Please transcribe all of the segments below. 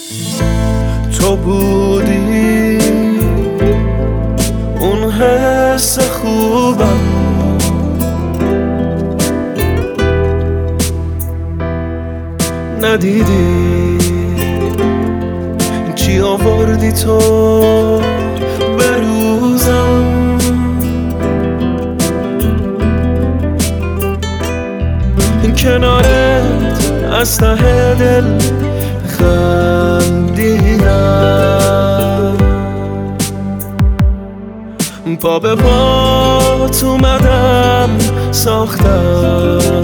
تو بودی اون حس خوبم، ندیدی چی آوردی تو به روزم. کنارت از ته دل خندیدم، پا به پات اومدم ساختم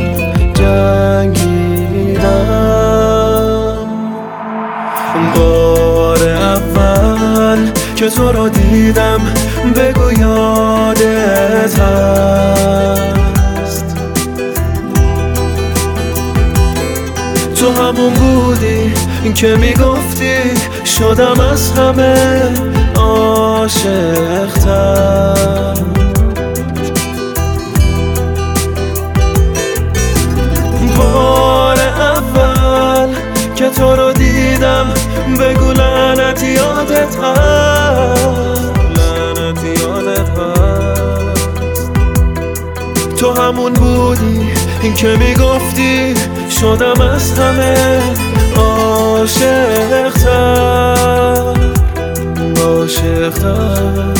جنگیدم. بار اول که تو رو دیدم بگو یادت هست، تو همون بودی که میگفتی شدم از همه عاشق‌تر. بار اول که تو رو دیدم بگو لعنت یادت هست، لعنت یادت هست. تو همون بودی که میگفتی شدم از همه عاشق‌تر، عاشق‌تر.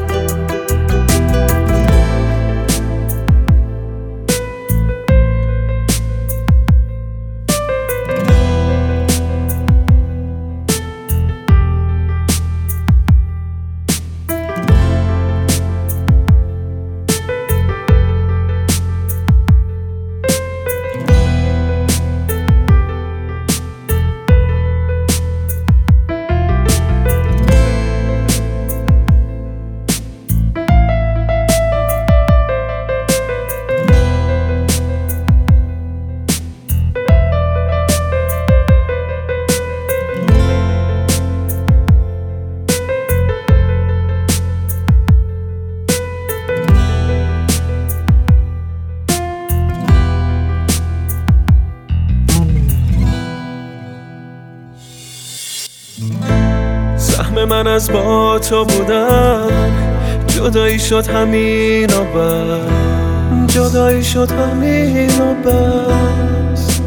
سهم من از با تو بودن جدایی شد همین و بس، جدایی شد همین و بس.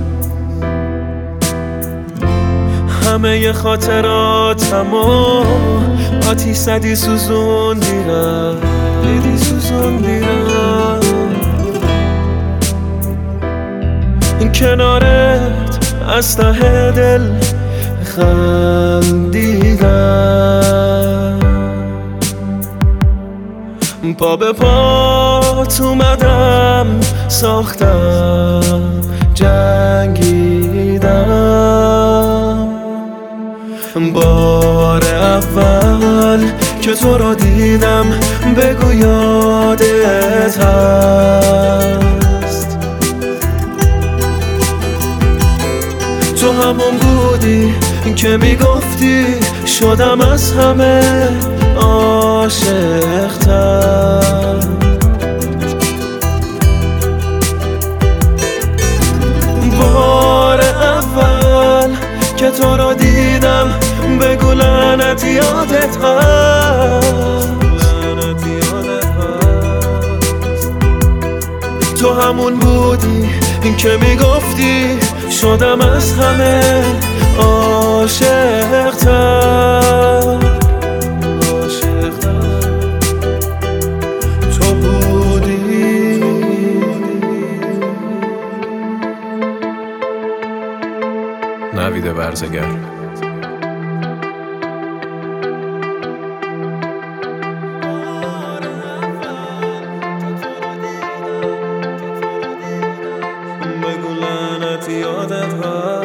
همه خاطراتمو آتیش زدی سوزوندیرم، دیدی سوزوندیرم. کنارت از ته دل خندیدم، پا به پات اومدم ساختم جنگیدم. بار اول که تو رو دیدم بگو یادت هست، تو همون بودی که میگفتی شدم از همه عاشق‌تر. بار اول که تو رو دیدم بگو لعنت یادت هست، لعنت یادت هست. تو همون بودی که میگفتی شدم از همه عاشق‌تر، عاشق‌تر. تو بودی نوید برزگر. بگو لعنت یادت هست.